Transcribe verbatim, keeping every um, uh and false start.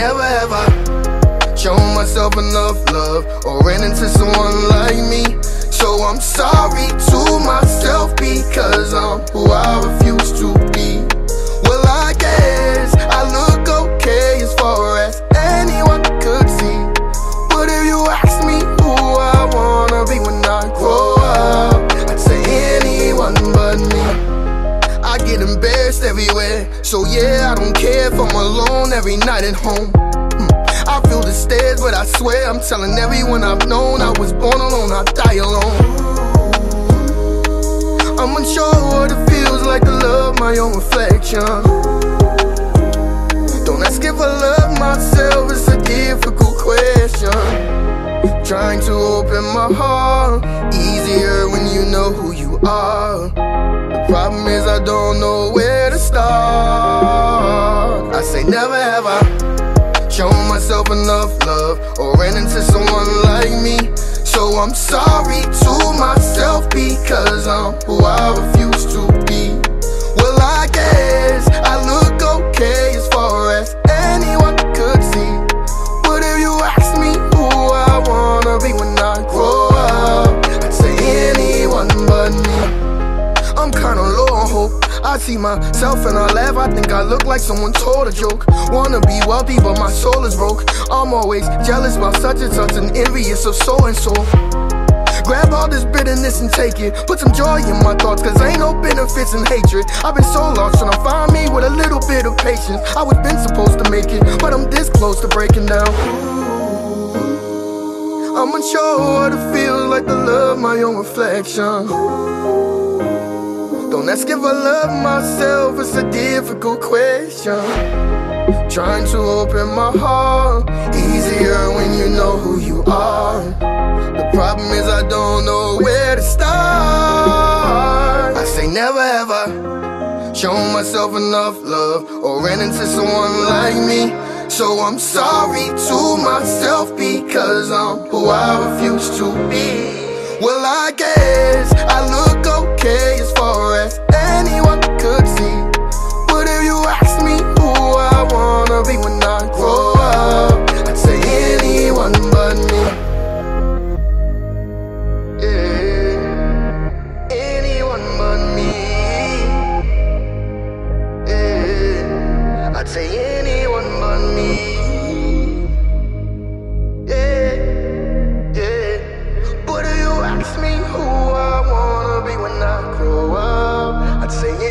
never have I shown myself enough love or ran into someone like me. So I'm sorry to myself because I'm who I refuse to be. Well, I guess I look okay as far as anyone could see. But if you ask me who I wanna be when I grow up, I'd say anyone but me. I get embarrassed everywhere, so yeah, I don't care if I'm alone every night at home. I feel the stares, but I swear I'm telling everyone I've known I was born alone, I die alone. I'm unsure what it feels like to love my own reflection. Don't ask if I love myself, it's a difficult question. Trying to open my heart, easier when you know who you are. The problem is I don't know where to start. I say never have I shown myself enough love or ran into someone like me. So I'm sorry to myself because I'm who I refuse to be. Well, I guess I look okay as far as anyone could see. But if you ask me who I wanna be when I grow up, I'd say anyone but me. I'm kinda low on hope. I see myself and I laugh, I think I look like someone told a joke. Wanna be wealthy but my soul is broke. I'm always jealous about such and such and envious of so and so. Grab all this bitterness and take it. Put some joy in my thoughts cause ain't no benefits in hatred. I've been so lost trying to find me with a little bit of patience. I was been supposed to make it, but I'm this close to breaking down. I'm unsure what it feels like to love my own reflection. Don't ask if I love myself, it's a difficult question. Trying to open my heart, easier when you know who you are. The problem is I don't know where to start. I say never have I shown myself enough love or ran into someone like me. So I'm sorry to myself because I'm who I refuse to be. Well, I guess I look okay as far as anyone could see. But if you ask me who I wanna be when I grow up, I'd say anyone but me. Yeah, anyone but me. Yeah, I'd say anyone but me. Ask me who I wanna be when I grow up, I'd say